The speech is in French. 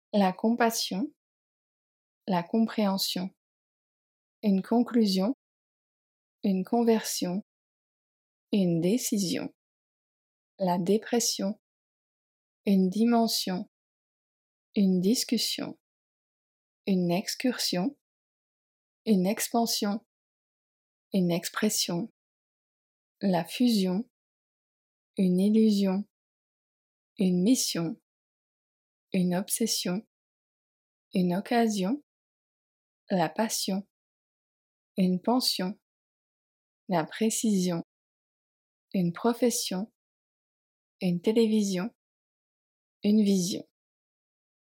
la compassion, la compréhension, une conclusion, une conversion, une décision, la dépression, une dimension, une discussion, une excursion, une expansion, une expression, la fusion, une illusion, une mission, une obsession, une occasion, la passion, une pension, la précision, une profession, une télévision, une vision.